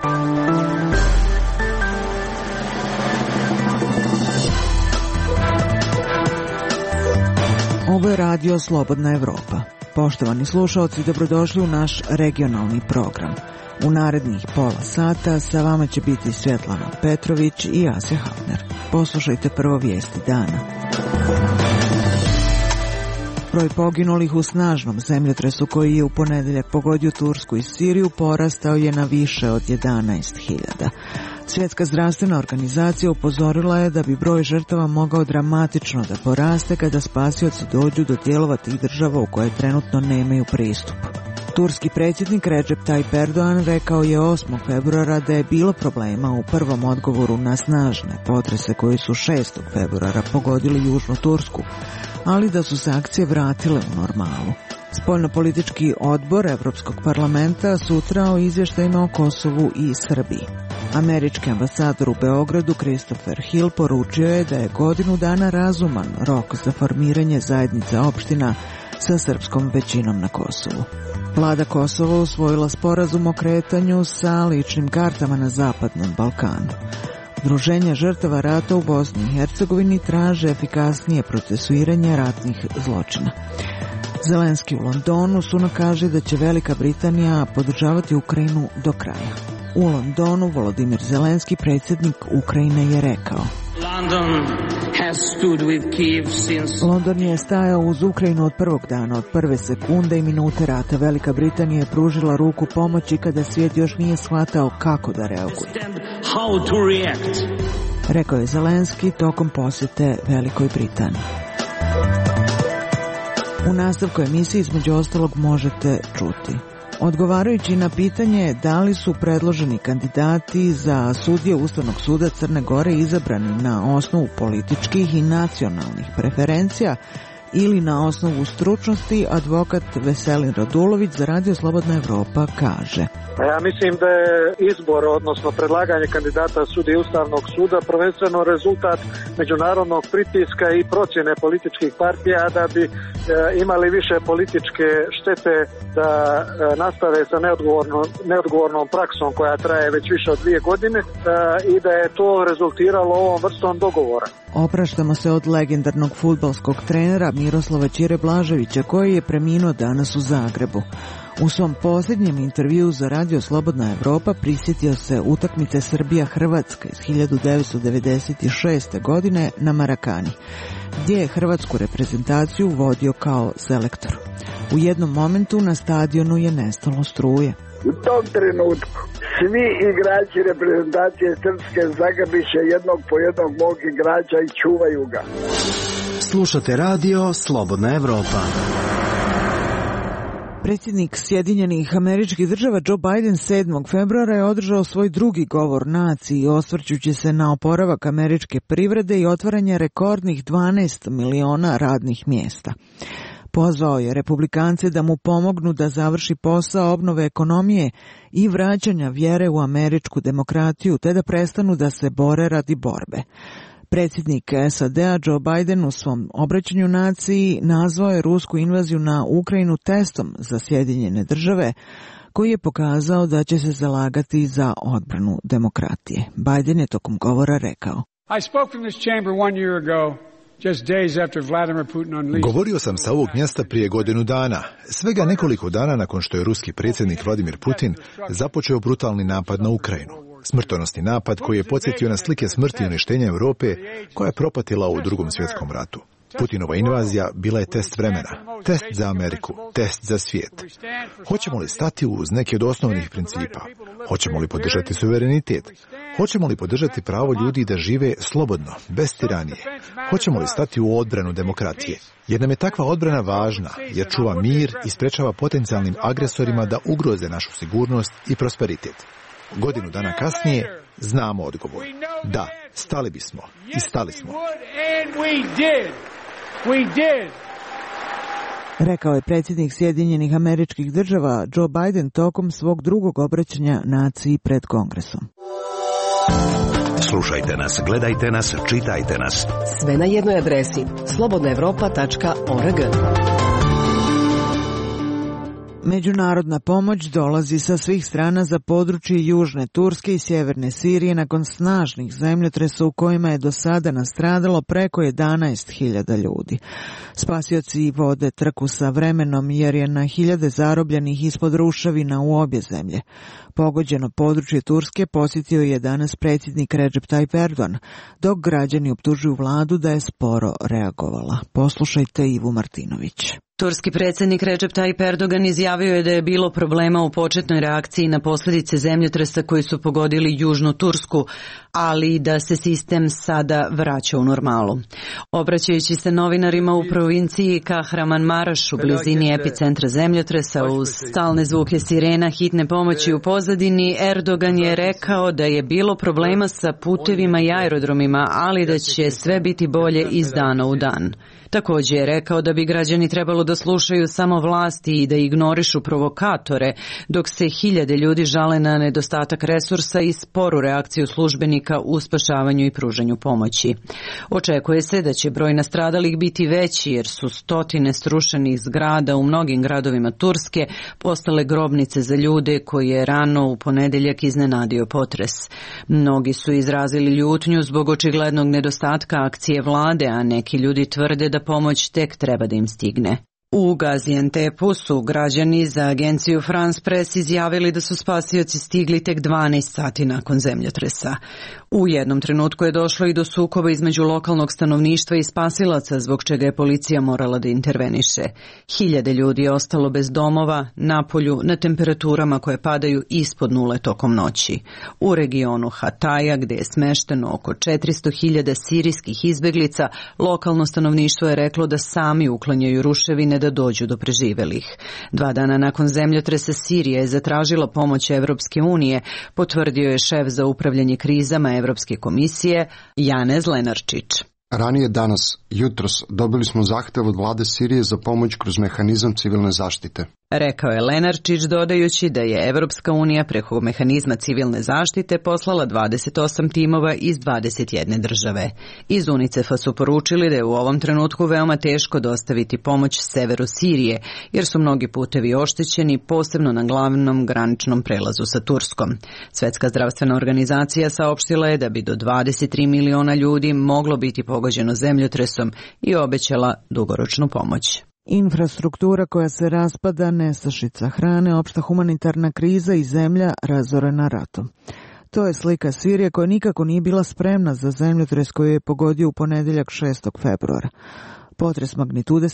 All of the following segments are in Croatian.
Ovo je radio Slobodna Evropa. Poštovani slušaoci, dobrodošli u naš regionalni program. U narednih pola sata sa vama će biti Svjetlana Petrović i Asja Hafner. Poslušajte prvo vijesti dana. Broj poginulih u snažnom zemljotresu koji je u ponedjeljak pogodio Tursku i Siriju porastao je na više od 11.000. Svjetska zdravstvena organizacija upozorila je da bi broj žrtava mogao dramatično da poraste kada spasioci dođu do dijelova tih država u koje trenutno nemaju pristup. Turski predsjednik Recep Tayyip Erdogan rekao je 8. februara da je bilo problema u prvom odgovoru na snažne potrese koji su 6. februara pogodili južnu Tursku, ali da su se akcije vratile u normalu. Spoljnopolitički odbor Europskog parlamenta sutra o izvještajima o Kosovu i Srbiji. Američki ambasador u Beogradu Christopher Hill poručio je da je godinu dana razuman rok za formiranje zajednice opština sa srpskom većinom na Kosovu. Vlada Kosova usvojila sporazum o kretanju sa ličnim kartama na Zapadnom Balkanu. Udruženja žrtava rata u Bosni i Hercegovini traže efikasnije procesuiranje ratnih zločina. Zelenski u Londonu Sunak kaže da će Velika Britanija podržavati Ukrajinu do kraja. U Londonu Volodimir Zelenski, predsjednik Ukrajine, je rekao: London je stajao uz Ukrajinu od prvog dana, od prve sekunde i minute rata. Velika Britanija je pružila ruku pomoći kada svijet još nije shvatao kako da reaguje. Rekao je Zelenski tokom posjete Velikoj Britaniji. U nastavku emisije između ostalog možete čuti: odgovarajući na pitanje da li su predloženi kandidati za sudije Ustavnog suda Crne Gore izabrani na osnovu političkih i nacionalnih preferencija ili na osnovu stručnosti, advokat Veselin Radulović za Radio Slobodna Evropa kaže: ja mislim da je izbor, odnosno predlaganje kandidata sudije Ustavnog suda prvenstveno rezultat međunarodnog pritiska i procjene političkih partija da bi imali više političke štete da nastave sa neodgovornom praksom koja traje već više od 2 godine i da je to rezultiralo ovom vrstom dogovora. Opraštamo se od legendarnog fudbalskog trenera Miroslava Ćire Blaževića koji je preminuo danas u Zagrebu. U svom posljednjem intervjuu za Radio Slobodna Evropa prisjetio se utakmice Srbija-Hrvatska iz 1996. godine na Marakani, gdje je hrvatsku reprezentaciju vodio kao selektor. U jednom momentu na stadionu je nestalo struje. U tom trenutku svi igrači reprezentacije Srpske zagabiše jednog po jednog mog igrača i čuvaju ga. Slušate Radio Slobodna Evropa. Predsjednik Sjedinjenih Američkih Država Joe Biden 7. februara je održao svoj drugi govor naciji, osvrćući se na oporavak američke privrede i otvaranje rekordnih 12 miliona radnih mjesta. Pozvao je republikance da mu pomognu da završi posao obnove ekonomije i vraćanja vjere u američku demokratiju, te da prestanu da se bore radi borbe. Predsjednik SAD-a Joe Biden u svom obraćanju naciji nazvao je rusku invaziju na Ukrajinu testom za Sjedinjene Države, koji je pokazao da će se zalagati za odbranu demokratije. Biden je tokom govora rekao: Govorio sam sa ovog mjesta prije godinu dana, svega nekoliko dana nakon što je ruski predsjednik Vladimir Putin započeo brutalni napad na Ukrajinu. Smrtonosni napad koji je podsjetio na slike smrti i uništenja Europe koja je propatila u Drugom svjetskom ratu. Putinova invazija bila je test vremena, test za Ameriku, test za svijet. Hoćemo li stati uz neki od osnovnih principa? Hoćemo li podržati suverenitet? Hoćemo li podržati pravo ljudi da žive slobodno, bez tiranije? Hoćemo li stati u odbranu demokratije? Jer nam je takva odbrana važna, jer čuva mir i sprečava potencijalnim agresorima da ugroze našu sigurnost i prosperitet. Godinu dana kasnije znamo odgovor. Da, stali bismo i stali smo. Rekao je predsjednik Sjedinjenih Američkih Država Joe Biden tokom svog drugog obraćanja naciji pred Kongresom. Slušajte nas, gledajte nas, čitajte nas. Sve na jednoj adresi slobodnaevropa.org. Međunarodna pomoć dolazi sa svih strana za područje južne Turske i sjeverne Sirije nakon snažnih zemljotresa u kojima je do sada nastradalo preko 11.000 ljudi. Spasioci vode trku sa vremenom jer je na hiljade zarobljenih ispod ruševina u obje zemlje. Pogođeno područje Turske posjetio je danas predsjednik Recep Tayyip Erdogan, dok građani optužuju vladu da je sporo reagovala. Poslušajte Ivu Martinović. Turski predsjednik Recep Tayyip Erdogan izjavio je da je bilo problema u početnoj reakciji na posljedice zemljotresa koji su pogodili južnu Tursku, ali da se sistem sada vraća u normalu. Obraćajući se novinarima u provinciji Kahramanmaraš u blizini epicentra zemljotresa uz stalne zvuke sirena hitne pomoći u pozadini, Erdogan je rekao da je bilo problema sa putevima i aerodromima, ali da će sve biti bolje iz dana u dan. Također je rekao da bi građani trebalo da slušaju samo vlasti i da ignorišu provokatore, dok se hiljade ljudi žale na nedostatak resursa i sporu reakciju službenika u spašavanju i pružanju pomoći. Očekuje se da će broj nastradalih biti veći jer su stotine srušenih zgrada u mnogim gradovima Turske postale grobnice za ljude koje je rano u ponedjeljak iznenadio potres. Mnogi su izrazili ljutnju zbog očiglednog nedostatka akcije vlade, a neki ljudi tvrde da pomoć tek treba da im stigne. U Gaziantepu su građani za agenciju France Press izjavili da su spasioci stigli tek 12 sati nakon zemljotresa. U jednom trenutku je došlo i do sukoba između lokalnog stanovništva i spasilaca, zbog čega je policija morala da interveniše. Hiljade ljudi je ostalo bez domova, na polju, na temperaturama koje padaju ispod nule tokom noći. U regionu Hataja, gdje je smešteno oko 400.000 sirijskih izbeglica, lokalno stanovništvo je reklo da sami uklanjaju ruševine da dođu do preživelih. 2 dana nakon zemljotresa Sirija je zatražila pomoć Evropske unije, potvrdio je šef za upravljanje krizama Evropske komisije Janez Lenarčić. Ranije danas, jutros, dobili smo zahtev od vlade Sirije za pomoć kroz mehanizam civilne zaštite. Rekao je Lenarčić dodajući da je Evropska unija preko mehanizma civilne zaštite poslala 28 timova iz 21 države. Iz UNICEF-a su poručili da je u ovom trenutku veoma teško dostaviti pomoć severu Sirije, jer su mnogi putevi oštećeni, posebno na glavnom graničnom prelazu sa Turskom. Svjetska zdravstvena organizacija saopštila je da bi do 23 miliona ljudi moglo biti pogođeno zemljotresom i obećala dugoročnu pomoć. Infrastruktura koja se raspada, nestašica hrane, opšta humanitarna kriza i zemlja razorena ratom. To je slika Sirije koja nikako nije bila spremna za zemljotres koji je pogodio u ponedjeljak 6. februara. Potres magnitude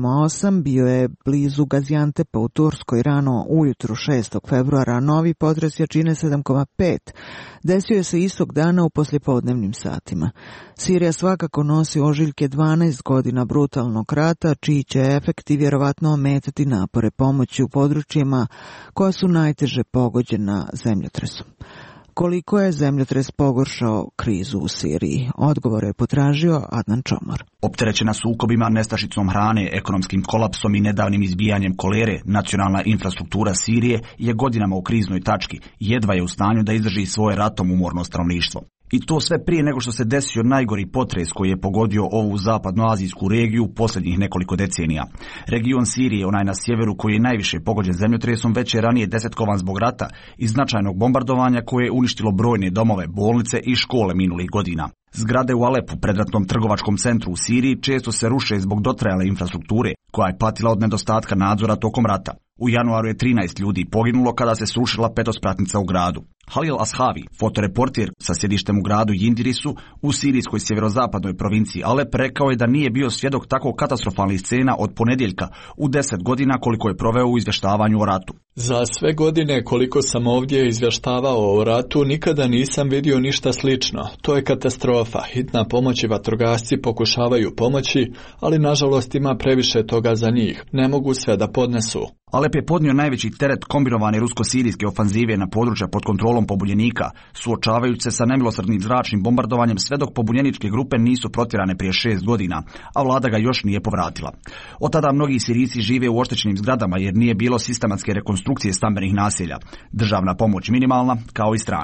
7,8 bio je blizu Gaziantepa u Turskoj rano ujutru 6. februara, a novi potres jačine 7,5 desio je se istog dana u poslijepodnevnim satima. Sirija svakako nosi ožiljke 12 godina brutalnog rata, čiji će efekti vjerovatno ometati napore pomoći u područjima koja su najteže pogođena zemljotresom. Koliko je zemljotres pogoršao krizu u Siriji? Odgovor je potražio Adnan Čomor. Opterećena sukobima, nestašicom hrane, ekonomskim kolapsom i nedavnim izbijanjem kolere, nacionalna infrastruktura Sirije je godinama u kriznoj tački, jedva je u stanju da izdrži svoje ratom umorno stanovništvo. I to sve prije nego što se desio najgori potres koji je pogodio ovu zapadnoazijsku regiju posljednjih nekoliko decenija. Region Sirije, onaj na sjeveru koji je najviše pogođen zemljotresom, već je ranije desetkovan zbog rata i značajnog bombardovanja koje je uništilo brojne domove, bolnice i škole minulih godina. Zgrade u Alepu, predratnom trgovačkom centru u Siriji, često se ruše zbog dotrajale infrastrukture, koja je patila od nedostatka nadzora tokom rata. U januaru je 13 ljudi poginulo kada se srušila petospratnica u gradu. Halil Ashavi, fotoreportir sa sjedištem u gradu Jindirisu u sirijskoj sjeverozapadnoj provinciji Alep, rekao je da nije bio svjedok tako katastrofalnih scena od ponedjeljka u 10 godina koliko je proveo u izvještavanju o ratu. Za sve godine koliko sam ovdje izvještavao o ratu, nikada nisam vidio ništa slično. To je katastrofa. Hitna pomoć i vatrogasci pokušavaju pomoći, ali nažalost ima previše toga za njih. Ne mogu sve da podnesu. Alep je podnio najveći teret kombinovane rusko-sirijske ofanzive na područja pod kontrolom pobunjenika, suočavajući se sa nemilosrdnim zračnim bombardovanjem sve dok pobunjeničke grupe nisu protjerane prije 6 godina, a vlada ga još nije povratila. Od tada mnogi Sirijci žive u oštećenim zgradama jer nije bilo sistematske rekonstrukcije stambenih naselja. Državna pomoć minimalna, kao i strana.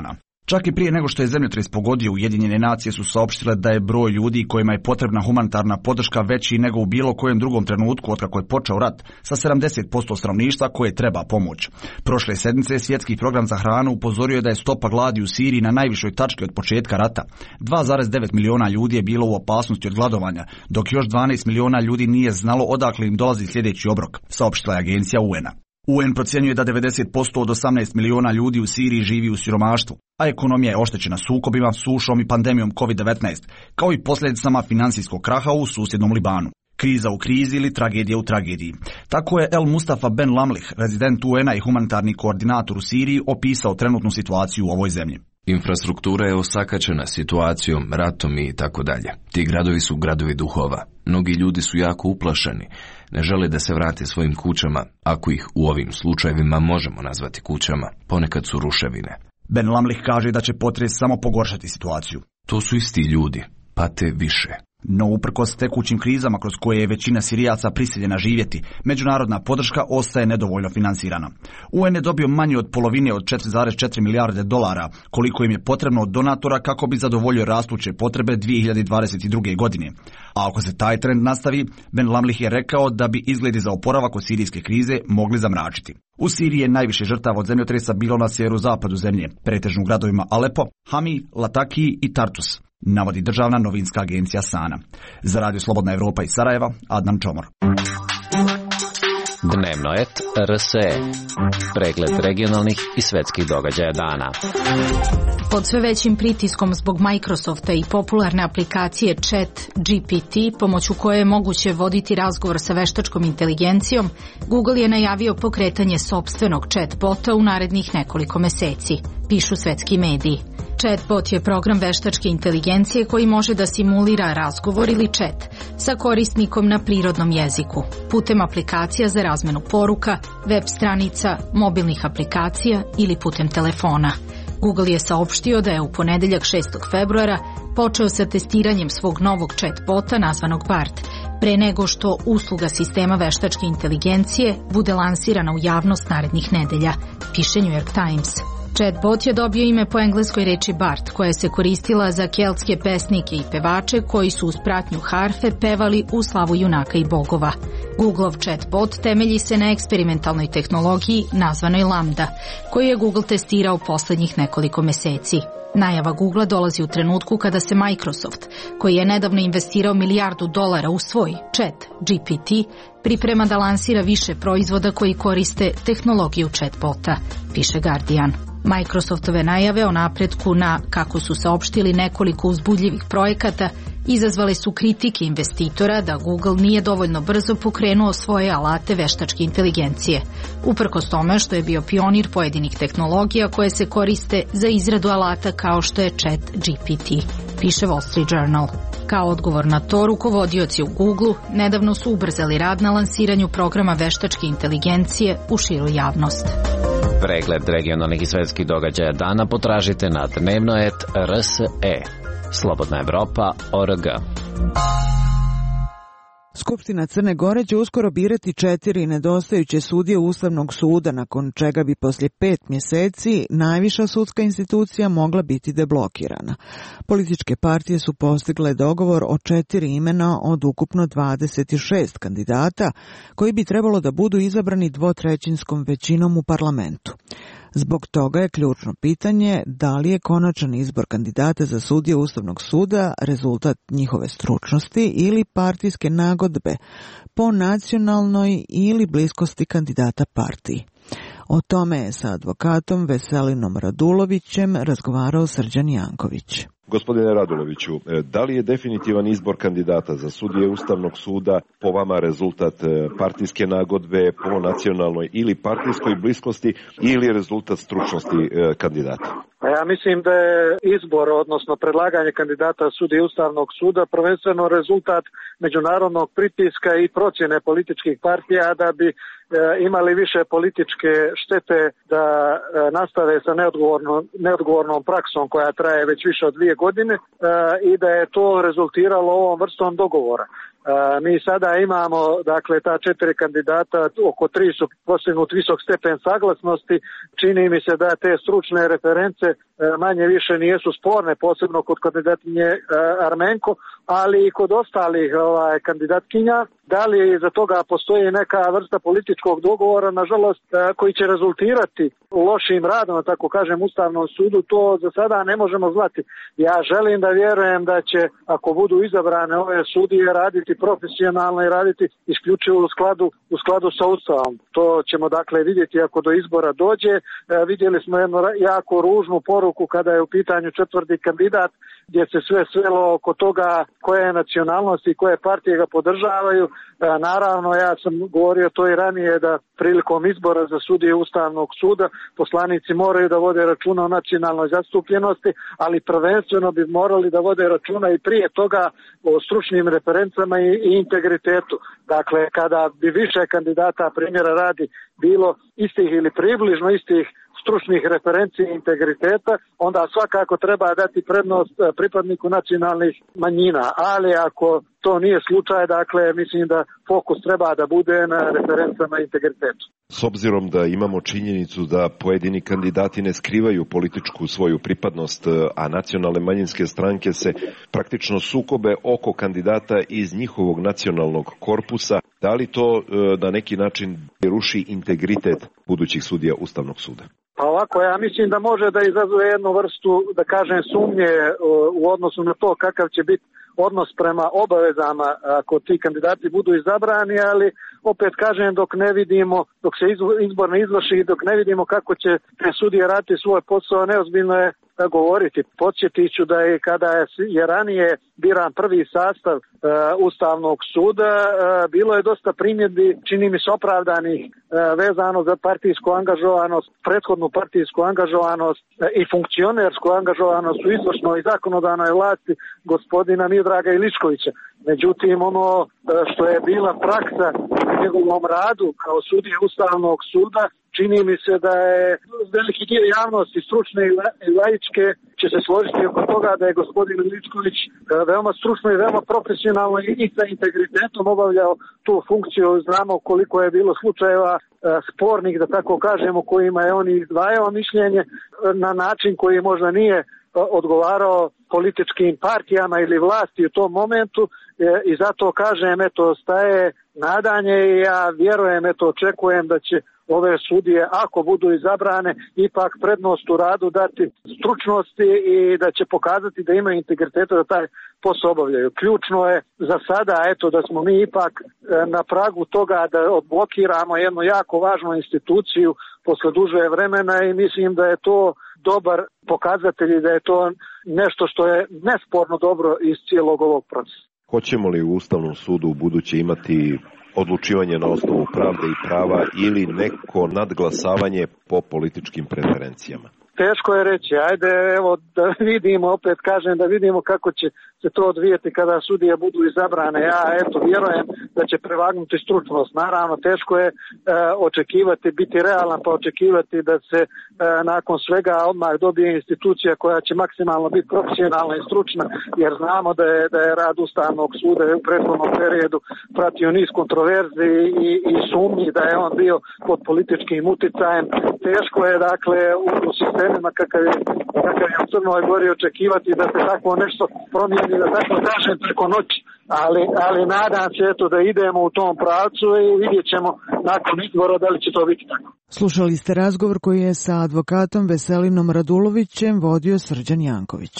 Čak i prije nego što je zemljotres pogodio, Ujedinjene nacije su saopštile da je broj ljudi kojima je potrebna humanitarna podrška veći nego u bilo kojem drugom trenutku otkako je počeo rat, sa 70% stanovništva koje treba pomoć. Prošle sedmice Svjetski program za hranu upozorio je da je stopa gladi u Siriji na najvišoj tački od početka rata. 2,9 miliona ljudi je bilo u opasnosti od gladovanja, dok još 12 miliona ljudi nije znalo odakle im dolazi sljedeći obrok, saopštila je agencija UN-a. UN procjenjuje da 90% od 18 miliona ljudi u Siriji živi u siromaštvu, a ekonomija je oštećena sukobima, sušom i pandemijom COVID-19, kao i posljedicama financijskog kraha u susjednom Libanu. Kriza u krizi ili tragedija u tragediji. Tako je El Mustafa Ben Lamlih, rezident UN-a i humanitarni koordinator u Siriji, opisao trenutnu situaciju u ovoj zemlji. Infrastruktura je osakaćena situacijom, ratom i tako dalje. Ti gradovi su gradovi duhova. Mnogi ljudi su jako uplašeni. Ne žele da se vrate svojim kućama, ako ih u ovim slučajevima možemo nazvati kućama. Ponekad su ruševine. Ben Lamlih kaže da će potres samo pogoršati situaciju. To su isti ljudi, pate više. No uprkos tekućim krizama kroz koje je većina Sirijaca prisiljena živjeti, međunarodna podrška ostaje nedovoljno finansirana. UN je dobio manje od polovine od 4,4 milijarde dolara, koliko im je potrebno od donatora kako bi zadovoljio rastuće potrebe 2022. godine. A ako se taj trend nastavi, Ben Lamlih je rekao da bi izgledi za oporavak od sirijske krize mogli zamračiti. U Siriji je najviše žrtava od zemljotresa bilo na sjeverozapadu zemlje, pretežno u gradovima Alepo, Hami, Lataki i Tartus, navodi državna novinska agencija Sana. Za Radio Slobodna Evropa iz Sarajeva, Adnan Čomor. Dnevnoet RSE. Pregled regionalnih i svetskih događaja dana. Pod sve većim pritiskom zbog Microsofta i popularne aplikacije ChatGPT, pomoću koje je moguće voditi razgovor sa veštačkom inteligencijom, Google je najavio pokretanje sopstvenog chatbota u narednih nekoliko meseci, pišu svetski mediji. Chatbot je program veštačke inteligencije koji može da simulira razgovor ili chat sa korisnikom na prirodnom jeziku, putem aplikacija za razmenu poruka, web stranica, mobilnih aplikacija ili putem telefona. Google je saopštio da je u ponedeljak 6. februara počeo sa testiranjem svog novog chatbota nazvanog Bard, pre nego što usluga sistema veštačke inteligencije bude lansirana u javnost narednih nedelja, piše New York Times. Chatbot je dobio ime po engleskoj reči Bard, koja se koristila za keltske pesnike i pevače koji su uz pratnju harfe pevali u slavu junaka i bogova. Googleov chatbot temelji se na eksperimentalnoj tehnologiji nazvanoj Lambda, koju je Google testirao poslednjih nekoliko meseci. Najava Googlea dolazi u trenutku kada se Microsoft, koji je nedavno investirao $1 milijardu u svoj ChatGPT, priprema da lansira više proizvoda koji koriste tehnologiju chatbota, piše Guardian. Microsoftove najave o napretku na, kako su saopštili, nekoliko uzbudljivih projekata izazvale su kritike investitora da Google nije dovoljno brzo pokrenuo svoje alate veštačke inteligencije, uprkos tome što je bio pionir pojedinih tehnologija koje se koriste za izradu alata kao što je ChatGPT, piše Wall Street Journal. Kao odgovor na to, rukovodioci u Googleu nedavno su ubrzali rad na lansiranju programa veštačke inteligencije u širu javnost. Pregled regionalnih i svetskih događaja dana potražite na dnevnoet.rs.e. Slobodna Evropa.org. Skupština Crne Gore će uskoro birati 4 nedostajuće sudije Ustavnog suda, nakon čega bi poslije 5 mjeseci najviša sudska institucija mogla biti deblokirana. Političke partije su postigle dogovor o 4 imena od ukupno 26 kandidata, koji bi trebalo da budu izabrani 2/3 većinom u parlamentu. Zbog toga je ključno pitanje da li je konačan izbor kandidata za sudije Ustavnog suda rezultat njihove stručnosti ili partijske nagodbe po nacionalnoj ili bliskosti kandidata partiji. O tome je sa advokatom Veselinom Radulovićem razgovarao Srđan Janković. Gospodine Raduloviću, da li je definitivan izbor kandidata za sudije Ustavnog suda po vama rezultat partijske nagodbe, po nacionalnoj ili partijskoj bliskosti ili rezultat stručnosti kandidata? Ja mislim da je izbor, odnosno predlaganje kandidata sudije Ustavnog suda prvenstveno rezultat međunarodnog pritiska i procjene političkih partija da bi imali više političke štete da nastave sa neodgovornom praksom koja traje već više od 2 godine i da je to rezultiralo ovom vrstom dogovora. Mi sada imamo, dakle, ta 4 kandidata, oko 3 su postignut visok stepen saglasnosti. Čini mi se da te stručne reference manje više nijesu sporne, posebno kod kandidatkinje Armenko, ali i kod ostalih kandidatkinja. Da li iza toga postoji neka vrsta političkog dogovora, nažalost, koji će rezultirati lošim radom, tako kažem, Ustavnom sudu, to za sada ne možemo znati. Ja želim da vjerujem da će, ako budu izabrane ove sudije, raditi profesionalno i raditi isključivo u skladu sa Ustavom. To ćemo dakle vidjeti ako do izbora dođe. Vidjeli smo jednu jako ružnu poruku kada je u pitanju 4. kandidat, gdje se sve svelo oko toga koje je nacionalnost i koje partije ga podržavaju. Naravno, ja sam govorio to i ranije da prilikom izbora za sudije Ustavnog suda poslanici moraju da vode računa o nacionalnoj zastupljenosti, ali prvenstveno bi morali da vode računa i prije toga o stručnim referencama i integritetu. Dakle, kada bi više kandidata, primjera radi, bilo istih ili približno istih stručnih referenci i integriteta, onda svakako treba dati prednost pripadniku nacionalnih manjina, ali ako to nije slučaj, dakle, mislim da fokus treba da bude na referencama i integritetu. S obzirom da imamo činjenicu da pojedini kandidati ne skrivaju političku svoju pripadnost, a nacionalne manjinske stranke se praktično sukobe oko kandidata iz njihovog nacionalnog korpusa, da li to na neki način ruši integritet budućih sudija Ustavnog suda? Pa ovako, ja mislim da može da izazove jednu vrstu, da kažem, sumnje u odnosu na to kakav će biti odnos prema obavezama ako ti kandidati budu izabrani, ali opet kažem, dok se izbor ne izvrši i dok ne vidimo kako će te sudije raditi svoj posao, neozbiljno je govoriti. Podsjetit ću da je kada je ranije biran prvi sastav Ustavnog suda, bilo je dosta primjedbi, čini mi se opravdanih, vezano za partijsku angažovanost, prethodnu partijsku angažovanost i funkcionersku angažovanost u izvršnoj i zakonodavnoj vlasti gospodina Miodraga Iličkovića. Međutim, ono što je bila praksa u njegovom radu kao sudije Ustavnog suda, čini mi se da je veliki dio javnosti, stručne i laičke, će se složiti oko toga da je gospodin Iličković veoma stručno i veoma profesionalno i sa integritetom obavljao tu funkciju. Znamo koliko je bilo slučajeva spornih, da tako kažemo, kojima je on izdvajao mišljenje na način koji možda nije odgovarao političkim partijama ili vlasti u tom momentu, i zato kažem, staje nadanje i ja vjerujem, očekujem da će ove sudije, ako budu izabrane, ipak prednost u radu dati stručnosti i da će pokazati da imaju integriteta da taj posao obavljaju. Ključno je za sada, da smo mi ipak na pragu toga da odblokiramo jednu jako važnu instituciju posle duže vremena i mislim da je to dobar pokazatelj i da je to nešto što je nesporno dobro iz cijelog ovog procesa. Hoćemo li u Ustavnom sudu u buduće imati odlučivanje na osnovu pravde i prava ili neko nadglasavanje po političkim preferencijama? Teško je reći, da vidimo, opet kažem, da vidimo kako će se to odvijeti kada sudije budu izabrane. Ja vjerujem da će prevagnuti stručnost. Naravno, teško je očekivati, biti realan, pa očekivati da se nakon svega odmah dobije institucija koja će maksimalno biti profesionalna i stručna, jer znamo da je rad Ustavnog suda u prethodnom periodu pratio niz kontroverzi i sumnji da je on bio pod političkim uticajem. Teško je, dakle, u sistemima kakav je u Crnoj Gori očekivati da se tako nešto promijeni, da tako kažem, preko noći. Ali nadam se da idemo u tom pravcu i vidjet ćemo nakon izbora da li će to biti tako. Slušali ste razgovor koji je sa advokatom Veselinom Radulovićem vodio Srđan Janković.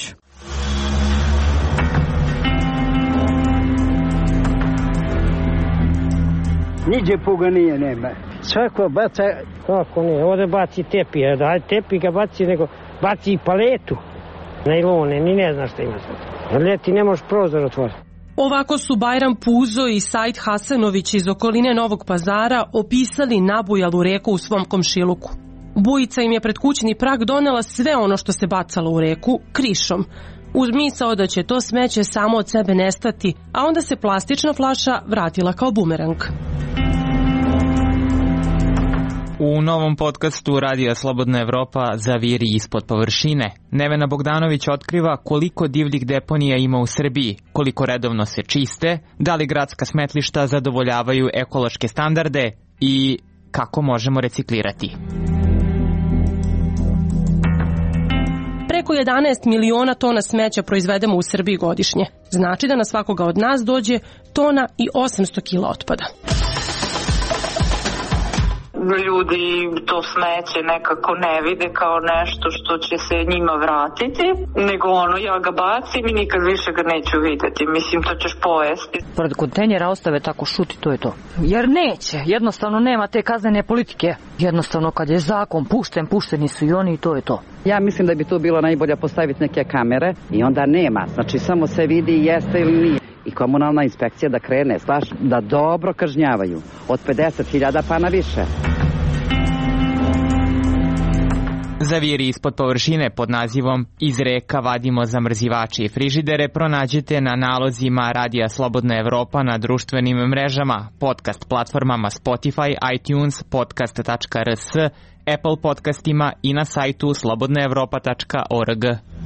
Niđe puga nije, nema. Svako baca, kako ne, ovdje baci tepi, daj tepi ga baci, nego baci i paletu, najlone, ni ne znaš šta ima sad. Ljeti ne možeš prozor otvoriti. Ovako su Bajram Puzo i Said Hasanović iz okoline Novog Pazara opisali nabujalu reku u svom komšiluku. Bujica im je pred kućni prag donela sve ono što se bacalo u reku krišom, uz misao da će to smeće samo od sebe nestati, a onda se plastična flaša vratila kao bumerang. U novom podcastu Radija Slobodna Evropa Zaviri ispod površine, Nevena Bogdanović otkriva koliko divljih deponija ima u Srbiji, koliko redovno se čiste, da li gradska smetlišta zadovoljavaju ekološke standarde i kako možemo reciklirati. Preko 11 miliona tona smeća proizvedemo u Srbiji godišnje. Znači da na svakoga od nas dođe tona i 800 kila otpada. Ljudi to smeće nekako ne vide kao nešto što će se njima vratiti, nego ja ga bacim i nikad više ga neću vidjeti. Mislim, to ćeš pojesti. Pored kontejnera ostave tako šuti, to je to. Jer neće, jednostavno nema te kaznene politike. Jednostavno kad je zakon pušteni su i oni i to je to. Ja mislim da bi tu bilo najbolje postaviti neke kamere i onda nema. Znači samo se vidi jeste ili nije. I komunalna inspekcija da krene, da dobro kažnjavaju. Od 50.000 pa na više. Zaviri ispod površine pod nazivom Iz reka vadimo zamrzivače i frižidere pronađete na nalozima Radija Slobodna Evropa na društvenim mrežama, podcast platformama Spotify, iTunes, podcast.rs, Apple podcastima i na sajtu slobodnaevropa.org.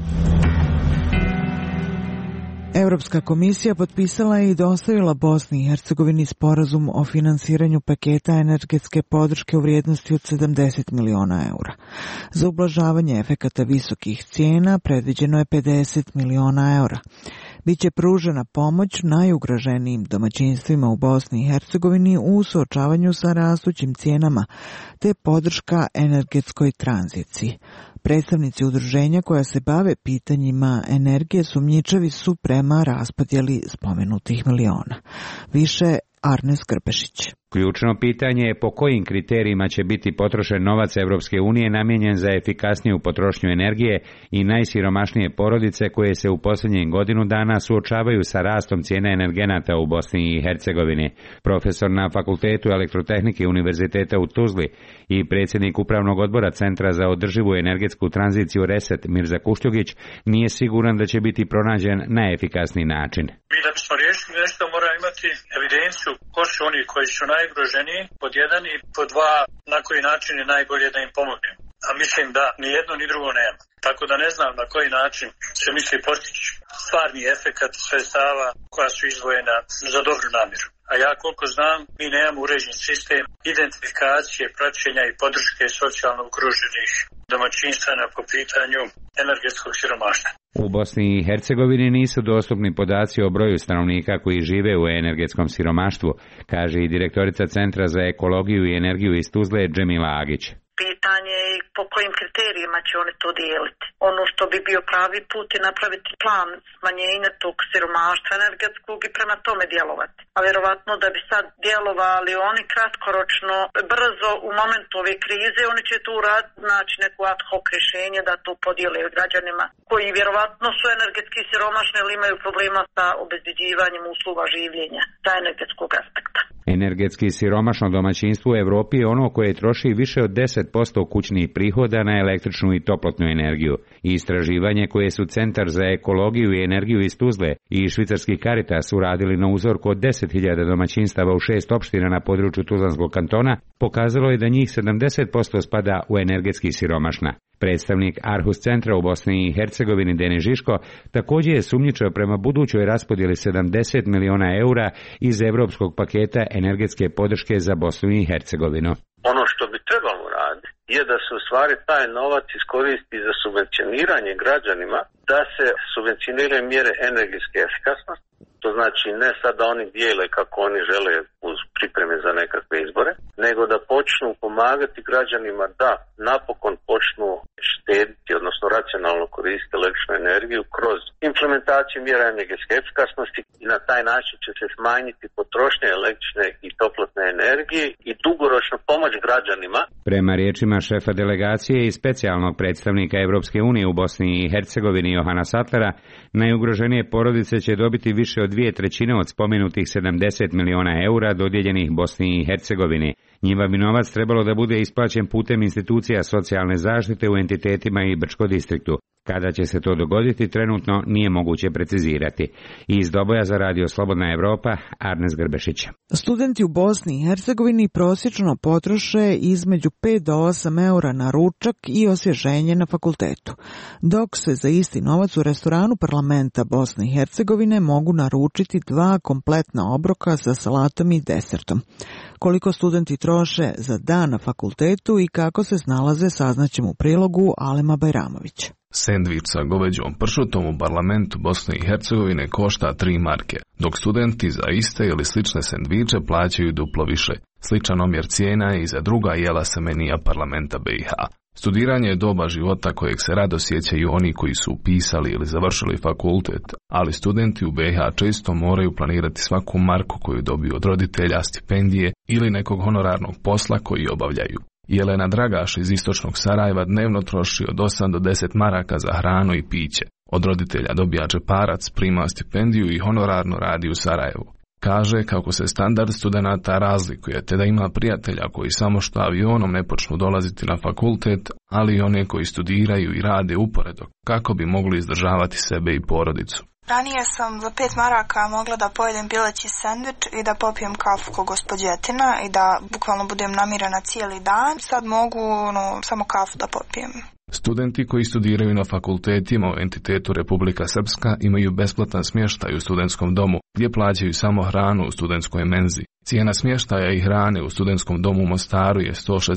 Europska komisija potpisala je i dostavila Bosni i Hercegovini sporazum o finansiranju paketa energetske podrške u vrijednosti od 70 miliona eura. Za ublažavanje efekata visokih cijena predviđeno je 50 miliona eura. Biće pružena pomoć najugroženijim domaćinstvima u Bosni i Hercegovini u suočavanju sa rastućim cijenama, te podrška energetskoj tranziciji. Predstavnici udruženja koja se bave pitanjima energije sumnjičavi su prema raspodjeli spomenutih miliona. Više Arne Skrpešić. Ključno pitanje je po kojim kriterijima će biti potrošen novac Evropske unije namijenjen za efikasniju potrošnju energije i najsiromašnije porodice koje se u posljednjih godinu dana suočavaju sa rastom cijene energenata u Bosni i Hercegovini. Profesor na Fakultetu elektrotehnike Univerziteta u Tuzli i predsjednik Upravnog odbora Centra za održivu energetsku tranziciju Reset Mirza Kušljugić nije siguran da će biti pronađen najefikasniji način. Mi da bismo riješili nešto moramo imati evidenciju ko su oni koji su najugroženiji, pod jedan, i pod dva, na koji način je najbolje da im pomognemo. A mislim da ni jedno ni drugo nema. Tako da ne znam na koji način se misli postići stvarni efekat sredstava koja su izdvojena za dobru namjeru. A ja koliko znam, mi nemamo uređen sistem identifikacije, praćenja i podrške socijalno ugroženih domaćinstava po pitanju energetskog siromaštva. U Bosni i Hercegovini nisu dostupni podaci o broju stanovnika koji žive u energetskom siromaštvu, kaže i direktorica Centra za ekologiju i energiju iz Tuzle Džemila Agić. Pitanje je po kojim kriterijima će oni to dijeliti. Ono što bi bio pravi put je napraviti plan smanjenja tog siromaštva energetskog i prema tome djelovati. A vjerovatno da bi sad djelovali oni kratkoročno, brzo u momentu ove krize, oni će tu naći neku ad hoc rješenje da to podijele građanima koji vjerovatno su energetski siromašni ili imaju problema sa obezbeđivanjem usluga življenja sa energetskog aspekta. Energetski siromašno domaćinstvo u Evropi je ono koje troši više od 10% kućnih prihoda na električnu i toplotnu energiju. Istraživanje koje su Centar za ekologiju i energiju iz Tuzle i švicarski Caritas uradili na uzorku od 10.000 domaćinstava u 6 opština na području Tuzlanskog kantona pokazalo je da njih 70% spada u energetski siromašna. Predstavnik Arhus centra u Bosni i Hercegovini Denis Žiško također je sumnjičio prema budućoj raspodjeli 70 miliona eura iz evropskog paketa energetske podrške za Bosnu i Hercegovinu. Ono što bi trebalo raditi je da se u stvari taj novac iskoristi za subvencioniranje građanima, da se subvencioniraju mjere energetske efikasnosti. To znači ne sad da oni dijele kako oni žele uz pripreme za nekakve izbore, nego da počnu pomagati građanima da napokon počnu štediti, odnosno racionalno koristiti električnu energiju kroz implementaciju mjera energetske efikasnosti i na taj način će se smanjiti potrošnja električne i toplotne energije i dugoročno pomoć građanima. Prema riječima šefa delegacije i specijalnog predstavnika Evropske unije u Bosni i Hercegovini Johana Satlera, najugroženije porodice će dobiti više od 2/3 od spomenutih 70 miliona eura dodijeljenih Bosni i Hercegovini. Njima bi novac trebalo da bude isplaćen putem institucija socijalne zaštite u entitetima i Brčko distriktu. Kada će se to dogoditi, trenutno nije moguće precizirati. Iz Doboja za Radio Slobodna Evropa, Arnes Grbešić. Studenti u Bosni i Hercegovini prosječno potroše između 5 do 8 eura na ručak i osvježenje na fakultetu, dok se za isti novac u restoranu parlamenta Bosne i Hercegovine mogu naručiti 2 kompletna obroka sa salatom i desertom. Koliko studenti troše za dan na fakultetu i kako se snalaze, saznaćemo u prilogu Alema Bajramovića. Sendvič sa goveđom pršutom u parlamentu Bosne i Hercegovine košta 3 marke, dok studenti za iste ili slične sendviče plaćaju duplo više. Sličan omjer cijena je i za druga jela sa menija parlamenta BiH. Studiranje je doba života kojeg se rado sjećaju oni koji su upisali ili završili fakultet, ali studenti u BiH često moraju planirati svaku marku koju dobiju od roditelja, stipendije ili nekog honorarnog posla koji obavljaju. Jelena Dragaš iz istočnog Sarajeva dnevno troši od 8 do 10 maraka za hranu i piće. Od roditelja dobija džeparac, prima stipendiju i honorarno radi u Sarajevu. Kaže kako se standard studenata razlikuje, te da ima prijatelja koji samo što avionom ne počnu dolaziti na fakultet, ali i one koji studiraju i rade uporedo, kako bi mogli izdržavati sebe i porodicu. Ranije sam za 5 maraka mogla da pojedem pileći sendvič i da popijem kafu kod gospođetina i da bukvalno budem namirena cijeli dan. Sad mogu samo kafu da popijem. Studenti koji studiraju na fakultetima u entitetu Republika Srpska imaju besplatan smještaj u studentskom domu, gdje plaćaju samo hranu u studentskoj menzi. Cijena smještaja i hrane u studentskom domu u Mostaru je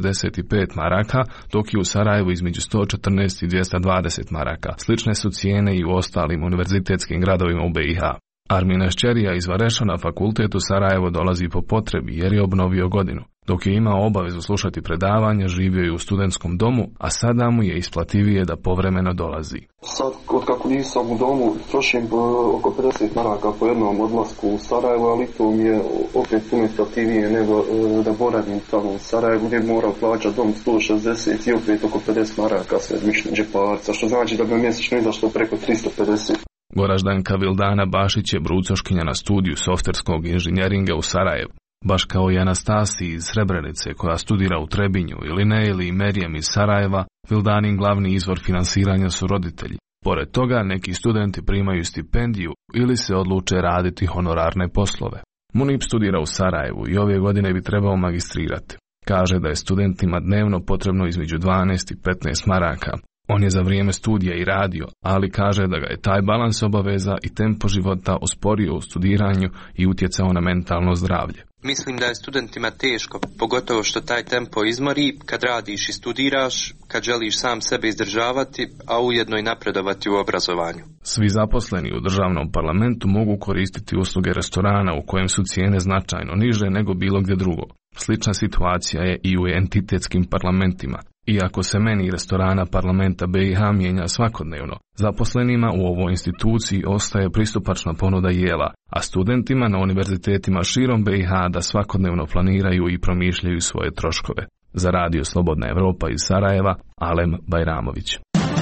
165 maraka, dok je u Sarajevu između 114 i 220 maraka. Slične su cijene i u ostalim univerzitetskim gradovima u BiH. Armina Šćerija iz Vareša na fakultetu Sarajevo dolazi po potrebi jer je obnovio godinu. Dok je imao obavezu slušati predavanja, živio je u studentskom domu, a sada mu je isplativije da povremeno dolazi. Sad, od kako nisam u domu, trošim oko 50 maraka po jednom odlasku u Sarajevo, ali to mi je opet puno isplativije nego da boravim tamo u Sarajevu, gdje moram plaćati dom 160 i opet oko 50 maraka sve mišljen džeparca, što znači da bi mjesečno izašlo preko 350. Goraždanka Vildana Bašić je brucoškinja na studiju softverskog inženjeringa u Sarajevu. Baš kao i Anastasiji iz Srebrenice koja studira u Trebinju ili Neili i Merijem iz Sarajeva, Vildanin glavni izvor finansiranja su roditelji. Pored toga, neki studenti primaju stipendiju ili se odluče raditi honorarne poslove. Munib studira u Sarajevu i ove godine bi trebao magistrirati. Kaže da je studentima dnevno potrebno između 12 i 15 maraka. On je za vrijeme studija i radio, ali kaže da ga je taj balans obaveza i tempo života usporio u studiranju i utjecao na mentalno zdravlje. Mislim da je studentima teško, pogotovo što taj tempo izmori kad radiš i studiraš, kad želiš sam sebe izdržavati, a ujedno i napredovati u obrazovanju. Svi zaposleni u državnom parlamentu mogu koristiti usluge restorana u kojem su cijene značajno niže nego bilo gdje drugo. Slična situacija je i u entitetskim parlamentima. Iako se meni restorana parlamenta BiH mijenja svakodnevno, zaposlenima u ovoj instituciji ostaje pristupačna ponuda jela, a studentima na univerzitetima širom BiH da svakodnevno planiraju i promišljaju svoje troškove. Za Radio Slobodna Evropa iz Sarajeva, Alem Bajramović.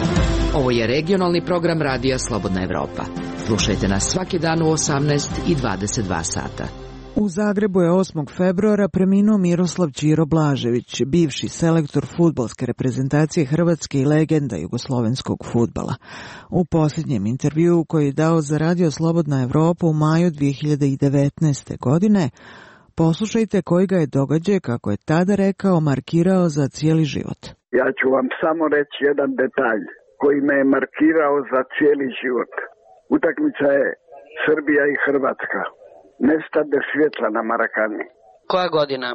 Ovo je regionalni program Radija Slobodna Evropa. Slušajte nas svaki dan u 18 i 22 sata. U Zagrebu je 8. februara preminuo Miroslav Điro Blažević, bivši selektor fudbalske reprezentacije Hrvatske i legenda jugoslovenskog fudbala. U posljednjem intervjuu koji je dao za Radio Slobodna Evropa u maju 2019. godine, poslušajte koji ga je događaj, kako je tada rekao, markirao za cijeli život. Ja ću vam samo reći jedan detalj koji me je markirao za cijeli život. Utakmica je Srbija i Hrvatska. Nestade svjetla na Marakani. Koja godina?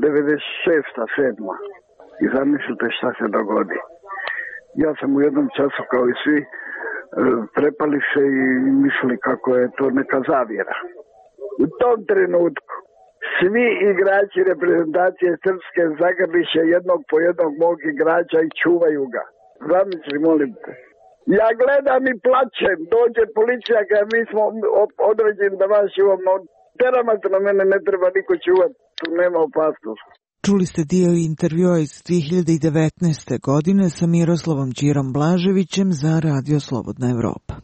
96. 7. I zamislite šta se dogodi. Ja sam u jednom času kao i svi prepali se i mislili kako je to neka zavjera. U tom trenutku svi igrači reprezentacije Srpske zagrliše jednog po jednog mog igrača i čuvaju ga. Zamisli, molim te. Ja gledam i plačem, dođe policija kada mi smo određeni da vas čuvamo. Teramate na mene, ne treba niko čuvati, tu nema opasnost. Čuli ste dio intervjua iz 2019. godine sa Miroslavom Đirom Blaževićem za Radio Slobodna Evropa.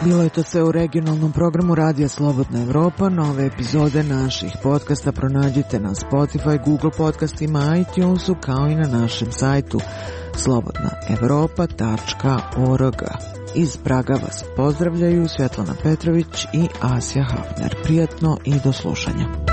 Bilo je to sve u regionalnom programu Radija Slobodna Evropa. Nove epizode naših podcasta pronađite na Spotify, Google podcastima, iTunesu, kao i na našem sajtu slobodnaevropa.org. Iz Praga vas pozdravljaju Svetlana Petrović i Asja Hafner. Prijatno i do slušanja.